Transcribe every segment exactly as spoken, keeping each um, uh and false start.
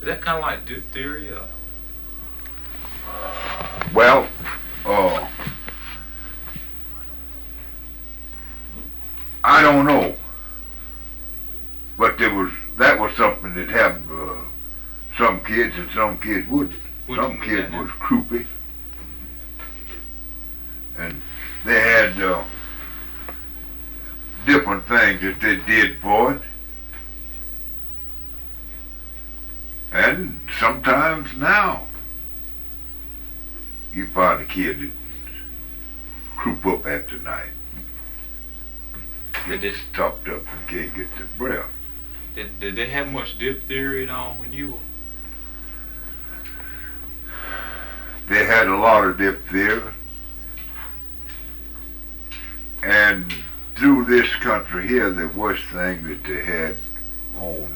Is that kind of like diphtheria? Well, uh, I don't know, but there was that was something that happened to uh, some kids and some kids wouldn't. What Some you mean kids that was croupy, and they had uh, different things that they did for it. And sometimes now, you find a kid that croup up after night, Did get they, stopped up and can't get their breath. did, did they have much diphtheria and all when you were? They had a lot of diphtheria, and through this country here, the worst thing that they had on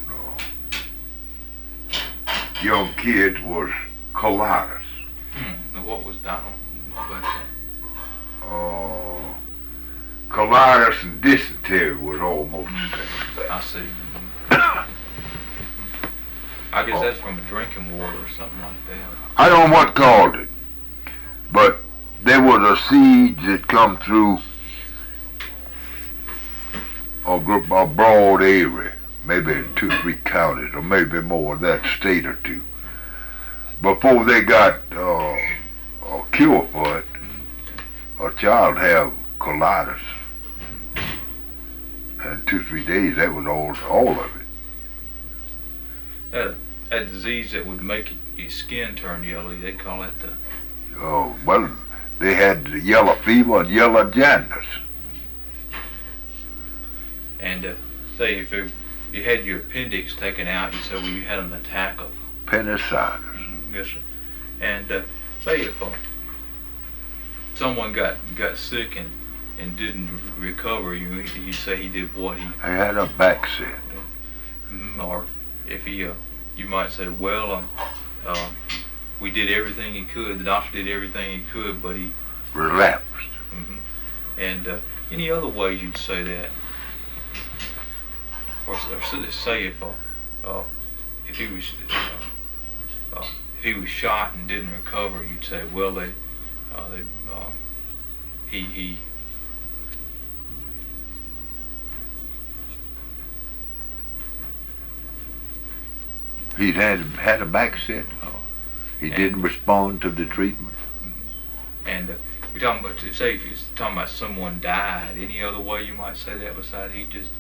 uh, young kids was colitis. Hmm. Now what was I don't know about that. Uh, colitis and dysentery was almost the same. I see. I guess that's from drinking water or something like that. I don't know what caused it, but there was a seed that come through a, group, a broad area, maybe in two, three counties, or maybe more in that state or two. Before they got uh, a cure for it, a child had colitis. And two, three days, that was all, all of it. That a disease that would make your skin turn yellow. They call that the. Oh, well, they had the yellow fever and yellow jaundice. And uh, say if you, you had your appendix taken out, you said well you had an attack of. Appendicitis. Mm, yes, sir. And uh, say if uh, someone got got sick and and didn't recover, you you say he did what he. I had a back set. Mm, or if he, uh, you might say, well, um, uh, we did everything he could. The doctor did everything he could, but he Relapsed. hmm And uh, any other ways you'd say that? Or, or say if uh, uh, if he was uh, uh, if he was shot and didn't recover, you'd say, well, they uh, they uh, he he. He'd had had a back set. Oh, he And- didn't respond to the treatment. And uh, we're talking about, say if you're talking about someone died, any other way you might say that besides he just.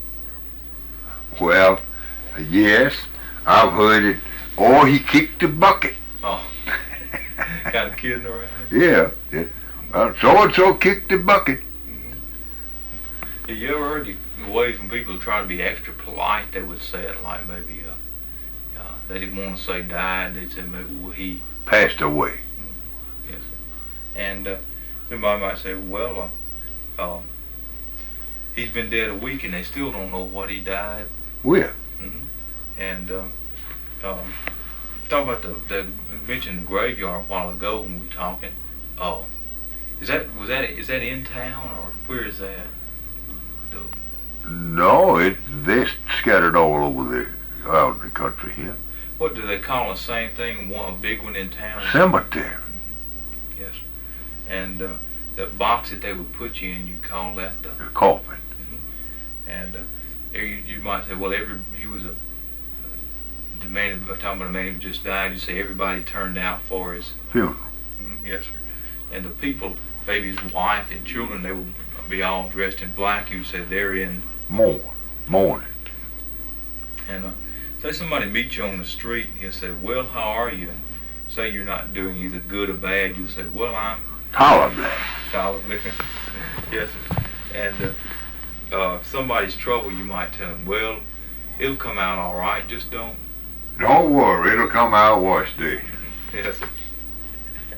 Well, yes, I've heard it. Or he kicked the bucket. Oh, kind of kidding around. Yeah. yeah. Well, so and so kicked the bucket. Mm-hmm. Have you ever heard the ways when people try to be extra polite, they would say it like maybe uh, uh, they didn't want to say died, they said maybe well he. Passed away. Mm-hmm. Yes. And uh, somebody might say, well, uh, uh, he's been dead a week and they still don't know what he died. Well, Mm-hmm. And uh, um, talking about the, the you mentioned the graveyard a while ago when we were talking. Oh, is that was that is that in town or where is that? The, no, it they scattered all over the out in the country here. what do they call the same thing? One a big one in town. Cemetery. Yes. And uh, the box that they would put you in, you call that the. The coffin. And uh, you, you might say, well, every he was a the man. Talking about a man who just died. You say everybody turned out for his. Funeral. Mm-hmm. Yes, sir. And the people, maybe his wife and children, they would be all dressed in black. You say they're in. Mourn. Mourning. And uh, say somebody meets you on the street, and he'll say, well, how are you? And say you're not doing either good or bad. You'll say, well, I'm. Collar black. Collar black. Yes, sir. And uh, uh, if somebody's trouble, you might tell them, well, it'll come out all right. Just don't. Don't worry, it'll come out wash day. Yes, sir.